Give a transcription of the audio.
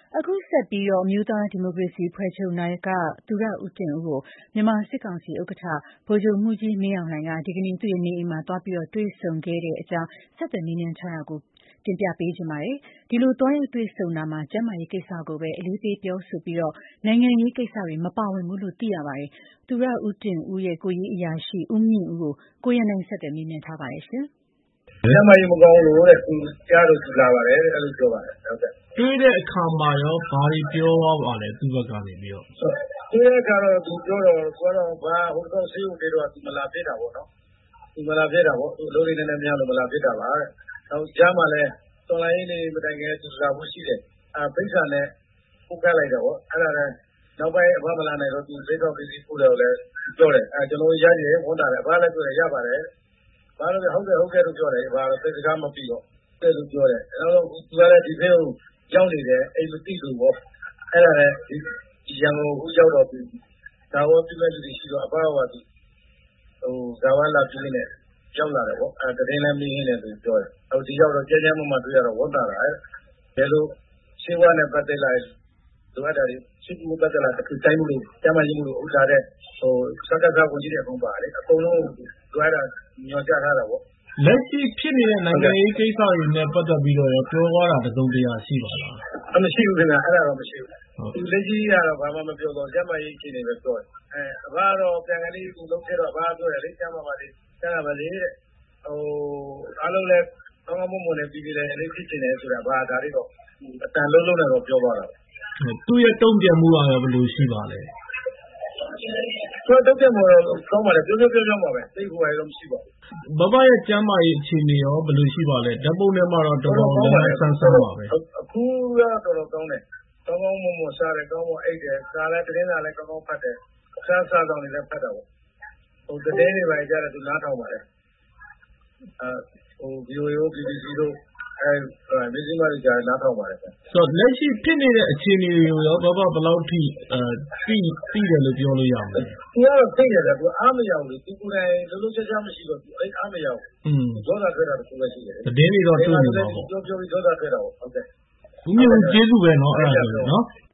အခုဆက်ပြီးအမျိုးသားဒီမိုကရေစီအဖွဲ့ချုပ်နာယကသူရဦးတင်ဦးကိုမြန်မာစစ်ကောင်စီဥက္ကဋ္ဌဗိုလ်ချုပ်မှူးကြီးမင်းအောင်လှိုင်ကဒီကနေ့သူ့ရဲ့နေအိမ်မှာသွားပြီးတွေ့ဆုံခဲ့တဲ့အကြောင်းဆက်သွယ်မေးမြန်းထားတာကိုတင်ပြပေးချင်ပါတယ်။ဒီလိုသွားရောက်တွေ့ဆုံတာမှာကျန်းမာရေးကိစ္စကိုပဲအလေးပေးပြောဆိုပြီးနိုင်ငံရေးကိစ္စတွေမပါဝင်ဘူးလို့သိရပါတယ်။သူရဦးတင်ဦးရဲ့ကိုရေးအရာရှိဦးမြင့်ဦးကိုကိုရန်နိုင်ဆက်သွယ်မေးမြန်းထားပါတယ်ရှင်။ကျမကြီးမကောင်းလို့တဲ့သူကြားလို့သူလာပါတယ်အဲ့လိုပြောပါတယ်ဟုတ်ကဲ့တွေ့တဲ့အခါမှာရောဘာတွေပြောပါလဲသူ့ဘက်ကနေပြီးတော့တွေ့တဲ့အခါတော့သူပြောတော့ဘာဟိုတော့ဆေးဦးတွေတော့သူမလာဖြစ်တာပေါ့နော်သူမလာဖြစ်တာပေါ့သူလိုလေးနဲ့များလို့မလာဖြစ်တာပါတဲ့နောက်ကြားမှာလဲတော်လိုင်းလေးမတိုင်ခင်သူလာဖို့ရှိတယ်ဖိတ်စာနဲ့ပို့ကလိုက်တော့အဲ့ဒါလည်းနောက်ပိုင်းအဖမလာနိုင်တော့သူစိတ်တော့ပြည်ပို့တယ်လည်းပြောတယ်ကျွန်တော်ရတယ်ဝန်တာတယ်အဖလည်းပြောတယ်ရပါတယ်ဘာလို့လဲဟုတ်ကဲ့လို့ပြောတယ်ဘာလို့သိစကားမပြီးတော့တဲ့လို့ပြောတယ်အဲ့တော့သူကလည်းဒီဖေးကိုရောက်နေတယ်အိမ်မသိလို့ပေါ့အဲ့ဒါလည်းဒီရန်ကုန်ကိုရောက်တော့ပြီးဒါဝပြည့်မဲ့လူတွေရှိတော့အဖကသူဇာဝလာပြင်းနေရောက်လာတယ်ပေါ့တရင်လည်းမင်းနေတယ်သူပြောတယ်ဟိုဒီရောက်တော့ကြမ်းကြမ်းမှတွေ့ရတော့ဝန်တာတာဘယ်လိုရှင်းဝါနဲ့ပတ်သက်လိုက်သူအဲ့ဒါတွေရှင်းမှုပတ်သက်လာတစ်ခုတိုင်းမှုလို့ကျမကြီးမှုလို့ဥစ္စာတဲ့စကားစားကိုကြည့်တဲ့အကုန်ပါလေအကုန်လုံးသူအဲ့ဒါညွှန်ကြားထားတာပေါ့လက်ရှိဖြစ်နေတဲ့နိုင်ငံရေးကိစ္စတွေနဲ့ပတ်သက်ပြီးတော့ပြောသွားတာတုံးတရားရှိပါလားမရှိဘူးခင်ဗျအဲ့ဒါတော့မရှိဘူးသူလက်ရှိကတော့ဘာမှမပြောတော့ကျမကြီးချင်းနေပဲပြောတယ်အဘကတော့ပြန်ကလေးကိုလုံးခဲ့တော့အဘပြောတယ်လေကျမပါလေကျမပါလေအားလုံးလည်းကောင်းကောင်းမွန်မွန်နဲ့ပြီးတယ်လေးဖြစ်နေတယ်ဆိုတာဘာဒါလေးတော့အတန်လုံးလုံးနဲ့တော့ပြောသွားတာသူ့ရဲ့တုံ့ပြန်မှုကဘယ်လိုရှိပါလဲသူတုံ့ပြန်မှုတော့ကောင်းပါလေပြောပါပဲသိဖို့ရတော့မရှိပါဘူးဘဘရဲ့ကျမ်းမာရေးအခြေအနေရောဘယ်လိုရှိပါလဲဓာတ်ပုံထဲမှာတော့တော်တော်များများဆန်းဆန်းပါပဲအခုကတော့တော်တော်ကောင်းတယ်ကောင်းကောင်းမွန်မွန်စားတယ်ကောင်းမွန်အိတ်တယ်စားလည်းတင်းစားလည်းကောင်းကောင်းဖတ်တယ်စားကောင်းနေလည်းဖတ်တာပေါ့ဟိုတည်းနေပါကြတယ်သူနားထောင်ပါတယ်VOA BBC တို့မင်းစည်းမတွေကြာနားထောင်ပါတယ်ဆိုတော့လက်ရှိဖြစ်နေတဲ့အခြေအနေတွေကိုရောဘဘဘယ်လောက်ထိသိတယ်လို့ပြောလို့ရမလဲသူကတော့သိတယ်သူအားမရဘူးလေသူကိုယ်တိုင်လုံးလုံးချာချာမရှိတော့သူအဲ့အားမရဘူးဒေါသထွက်တာတခုပဲရှိတယ်တည်င်းတွေတော့တွေ့နေပါပေါ့ပြောပြီးဒေါသထွက်တာပေါ့ဟုတ်ကဲ့ဘူးမျိုးကျေးဇူးပဲเนาะအဲ့ဒါဆိုနော်